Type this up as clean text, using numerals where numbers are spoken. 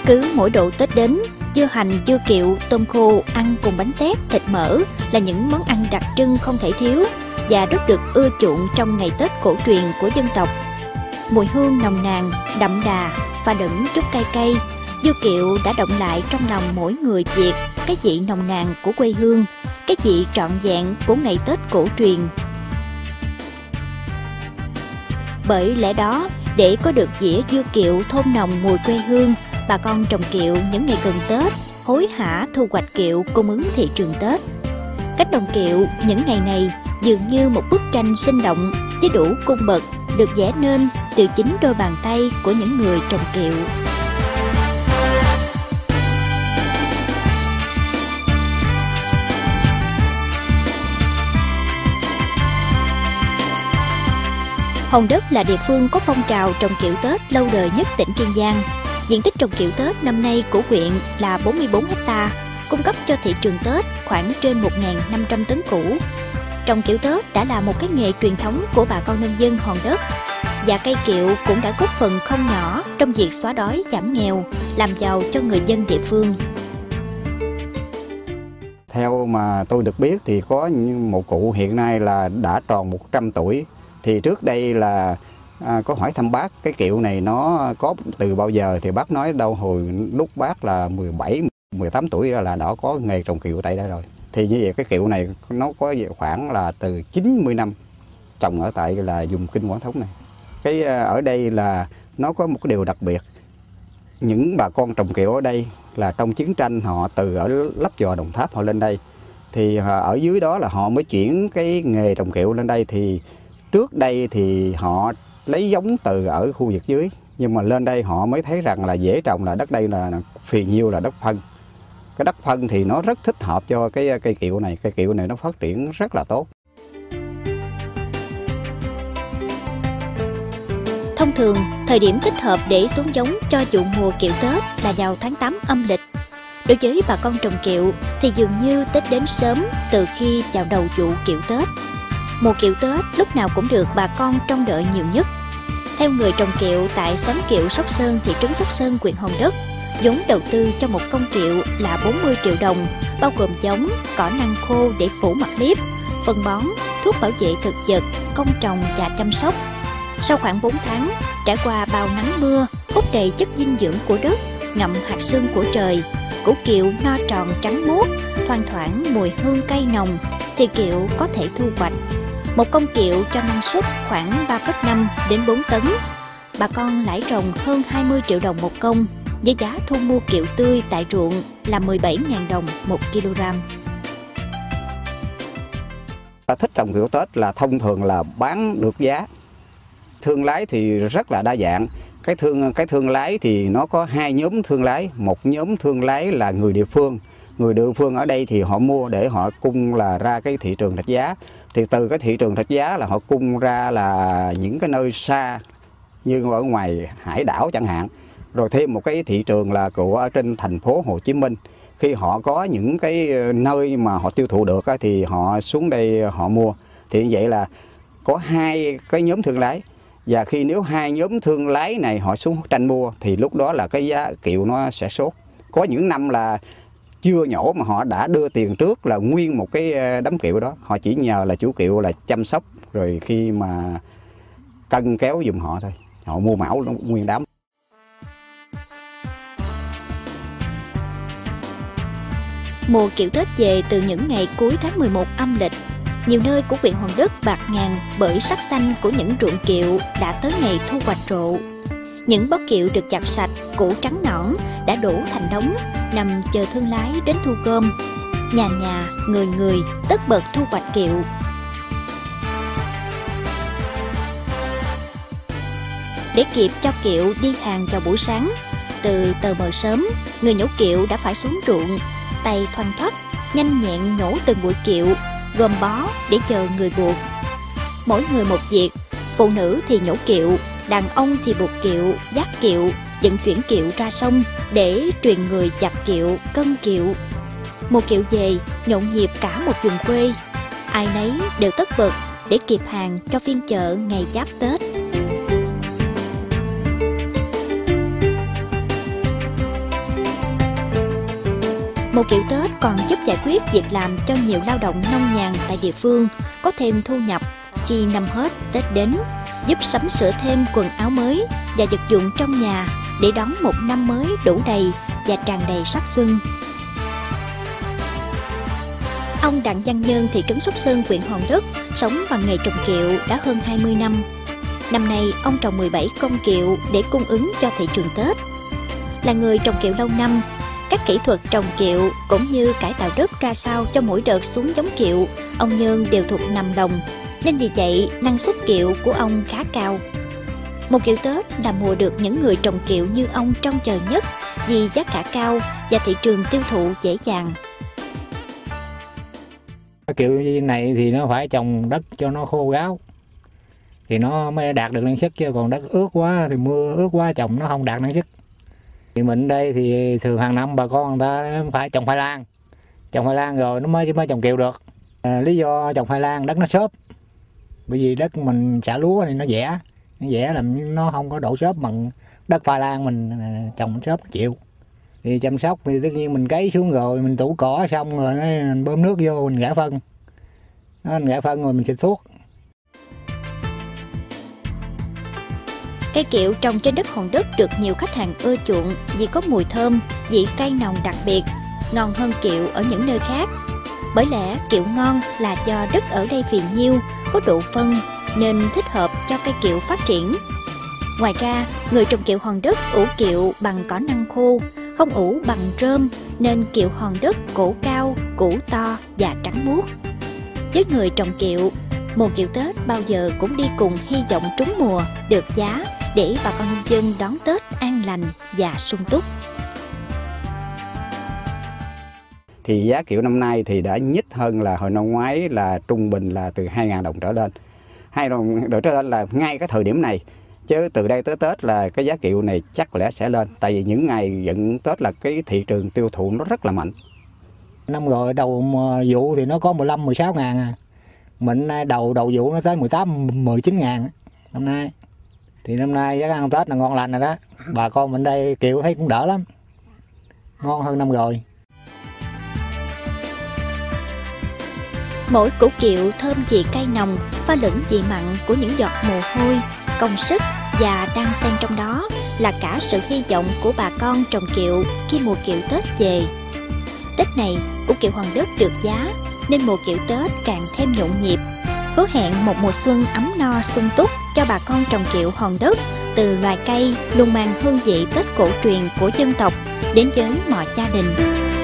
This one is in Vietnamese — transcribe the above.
Cứ mỗi độ Tết đến, dưa hành, dưa kiệu, tôm khô ăn cùng bánh tét, thịt mỡ là những món ăn đặc trưng không thể thiếu và rất được ưa chuộng trong ngày Tết cổ truyền của dân tộc. Mùi hương nồng nàn, đậm đà, pha đẫm chút cay cay, dưa kiệu đã động lại trong lòng mỗi người Việt cái vị nồng nàn của quê hương, cái vị trọn vẹn của ngày Tết cổ truyền. Bởi lẽ đó, để có được dĩa dưa kiệu thơm nồng mùi quê hương, bà con trồng kiệu những ngày gần Tết hối hả thu hoạch kiệu cung ứng thị trường Tết. Cánh đồng kiệu những ngày này dường như một bức tranh sinh động với đủ cung bậc được vẽ nên từ chính đôi bàn tay của những người trồng kiệu. Hòn Đất là địa phương có phong trào trồng kiệu Tết lâu đời nhất tỉnh Kiên Giang. Diện tích trồng kiệu Tết năm nay của huyện là 44 ha, cung cấp cho thị trường Tết khoảng trên 1.500 tấn củ. Trồng kiệu Tết đã là một cái nghề truyền thống của bà con nông dân Hòn Đất, và cây kiệu cũng đã góp phần không nhỏ trong việc xóa đói giảm nghèo, làm giàu cho người dân địa phương. Theo mà tôi được biết thì có một cụ hiện nay là đã tròn 100 tuổi. Thì trước đây là có hỏi thăm bác cái kiệu này nó có từ bao giờ, thì bác nói đâu hồi lúc bác là 17-18 tuổi là đã có nghề trồng kiệu tại đây rồi. Thì như vậy cái kiệu này nó có khoảng là từ 90 năm trồng ở tại là vùng Kinh Quảng Thống này. Cái ở đây là nó có một cái điều đặc biệt. Những bà con trồng kiệu ở đây là trong chiến tranh họ từ ở Lấp Vò, Đồng Tháp họ lên đây. Thì ở dưới đó là họ mới chuyển cái nghề trồng kiệu lên đây. Thì trước đây thì họ lấy giống từ ở khu vực dưới, nhưng mà lên đây họ mới thấy rằng là dễ trồng, là đất đây là phì nhiêu là đất phân. Cái đất phân thì nó rất thích hợp cho cái cây kiệu này. Cây kiệu này nó phát triển rất là tốt. Thông thường, thời điểm thích hợp để xuống giống cho vụ mùa kiệu Tết là vào tháng 8 âm lịch. Đối với bà con trồng kiệu thì dường như Tết đến sớm từ khi vào đầu vụ kiệu Tết. Mùa kiệu Tết lúc nào cũng được bà con trông đợi nhiều nhất. Theo người trồng kiệu tại xóm kiệu Sóc Sơn, thị trấn Sóc Sơn, huyện Hòn Đất, vốn đầu tư cho một công kiệu là 40 triệu đồng, bao gồm giống, cỏ năng khô để phủ mặt liếp, phân bón, thuốc bảo vệ thực vật, công trồng và chăm sóc. Sau khoảng 4 tháng, trải qua bao nắng mưa, hút đầy chất dinh dưỡng của đất, ngậm hạt sương của trời, củ kiệu no tròn trắng muốt, thoang thoảng mùi hương cây nồng, thì kiệu có thể thu hoạch. Một công kiệu cho năng suất khoảng 3,5 đến 4 tấn. Bà con lãi trồng hơn 20 triệu đồng một công, với giá thu mua kiệu tươi tại ruộng là 17.000 đồng 1 kg. Thích trồng kiệu Tết là thông thường là bán được giá. Thương lái thì rất là đa dạng. Cái thương lái thì nó có hai nhóm thương lái. Một nhóm thương lái là người địa phương. Người địa phương ở đây thì họ mua để họ cung là ra cái thị trường rạch giá. Thì từ cái thị trường rạch giá là họ cung ra là những cái nơi xa như ở ngoài hải đảo chẳng hạn. Rồi thêm một cái thị trường là của ở trên thành phố Hồ Chí Minh. Khi họ có những cái nơi mà họ tiêu thụ được thì họ xuống đây họ mua. Thì như vậy là có hai cái nhóm thương lái. Và khi nếu hai nhóm thương lái này họ xuống tranh mua thì lúc đó là cái giá kiệu nó sẽ sốt. Có những năm là chưa nhổ mà họ đã đưa tiền trước là nguyên một cái đám kiệu đó. Họ chỉ nhờ là chủ kiệu là chăm sóc, rồi khi mà cân kéo giùm họ thôi. Họ mua mão nguyên đám. Mùa kiệu Tết về từ những ngày cuối tháng 11 âm lịch. Nhiều nơi của huyện Hòn Đất bạt ngàn bởi sắc xanh của những ruộng kiệu đã tới ngày thu hoạch rộ. Những bó kiệu được chặt sạch, củ trắng nõn đã đổ thành đống, nằm chờ thương lái đến thu gom. Nhà nhà, người người tất bật thu hoạch kiệu. Để kịp cho kiệu đi hàng vào buổi sáng, từ tờ mờ sớm, người nhổ kiệu đã phải xuống ruộng, tay thoăn thoắt, nhanh nhẹn nhổ từng bụi kiệu, gom bó để chờ người buộc. Mỗi người một việc, phụ nữ thì nhổ kiệu, đàn ông thì buộc kiệu, vác kiệu, vận chuyển kiệu ra sông để truyền người giặt kiệu, cân kiệu. Mùa kiệu về, nhộn nhịp cả một vùng quê. Ai nấy đều tất bật để kịp hàng cho phiên chợ ngày giáp Tết. Mùa kiệu Tết còn giúp giải quyết việc làm cho nhiều lao động nông nhàn tại địa phương có thêm thu nhập khi năm hết Tết đến, giúp sắm sửa thêm quần áo mới và vật dụng trong nhà để đón một năm mới đủ đầy và tràn đầy sắc xuân. Ông Đặng Văn Nhân, thị trấn Sóc Sơn, huyện Hòn Đất, sống bằng nghề trồng kiệu đã hơn 20 năm. Năm nay, ông trồng 17 con kiệu để cung ứng cho thị trường Tết. Là người trồng kiệu lâu năm, các kỹ thuật trồng kiệu cũng như cải tạo đất ra sao cho mỗi đợt xuống giống kiệu, ông Nhân đều thuộc nằm lòng, nên vì vậy năng suất kiệu của ông khá cao. Mùa kiệu Tết là mùa được những người trồng kiệu như ông trông chờ nhất vì giá cả cao và thị trường tiêu thụ dễ dàng. Kiệu này thì nó phải trồng đất cho nó khô ráo thì nó mới đạt được năng suất, chứ còn đất ướt quá thì mưa ướt quá trồng nó không đạt năng suất. Thì mình đây thì thường hàng năm bà con người ta phải trồng khoai lang. Trồng khoai lang rồi nó mới trồng kiệu được. Lý do trồng khoai lang đất nó xốp. Bởi vì đất mình xả lúa thì nó dẻ làm nó không có độ xốp bằng đất khoai lang mình trồng xốp chịu. Thì chăm sóc thì tất nhiên mình cấy xuống rồi mình tủ cỏ xong rồi mình bơm nước vô mình rải phân. Mình rải phân rồi mình xịt thuốc. Cây kiệu trồng trên đất Hòn Đất được nhiều khách hàng ưa chuộng vì có mùi thơm, vị cay nồng đặc biệt, ngon hơn kiệu ở những nơi khác. Bởi lẽ kiệu ngon là do đất ở đây phì nhiêu, có độ phân nên thích hợp cho cây kiệu phát triển. Ngoài ra, người trồng kiệu Hòn Đất ủ kiệu bằng cỏ năng khô, không ủ bằng rơm nên kiệu Hòn Đất cổ cao, củ to và trắng muốt. Với người trồng kiệu, mùa kiệu Tết bao giờ cũng đi cùng hy vọng trúng mùa, được giá để bà con nông dân đón Tết an lành và sung túc. Thì giá kiệu năm nay thì đã nhích hơn là hồi năm ngoái, là trung bình là từ 2.000 đồng trở lên. 2.000 đồng trở lên là ngay cái thời điểm này. Chứ từ đây tới Tết là cái giá kiệu này chắc có lẽ sẽ lên. Tại vì những ngày dẫn Tết là cái thị trường tiêu thụ nó rất là mạnh. Năm rồi đầu vụ thì nó có 15-16 ngàn à. Mình đầu vụ nó tới 18-19 ngàn năm nay. Thì năm nay giá ăn Tết là ngon lành rồi đó. Bà con mình đây kiệu thấy cũng đỡ lắm. Ngon hơn năm rồi. Mỗi củ kiệu thơm vị cay nồng, pha lẫn vị mặn của những giọt mồ hôi, công sức và đan xen trong đó là cả sự hy vọng của bà con trồng kiệu khi mùa kiệu Tết về. Tết này, củ kiệu Hòn Đất được giá nên mùa kiệu Tết càng thêm nhộn nhịp, hứa hẹn một mùa xuân ấm no sung túc cho bà con trồng kiệu Hòn Đất. Từ loài cây luôn mang hương vị Tết cổ truyền của dân tộc đến với mọi gia đình.